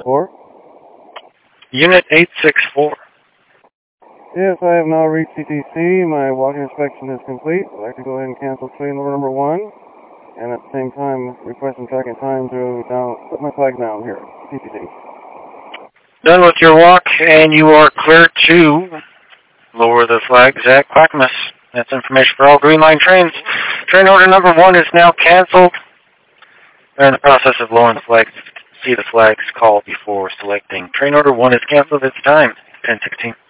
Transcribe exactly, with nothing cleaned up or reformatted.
four. Unit eight six four. Yes, I have now reached C T C. My walking inspection is complete. I'd like to go ahead and cancel train order number one, and at the same time request some tracking time to down, put my flag down here, C T C. Done with your walk, and you are clear to lower the flags at Clackamas. That's information for all Green Line trains. Train order number one is now canceled. We're in the process of lowering the flags. See the flags call before selecting. Train order one is canceled. It's time, ten sixteen.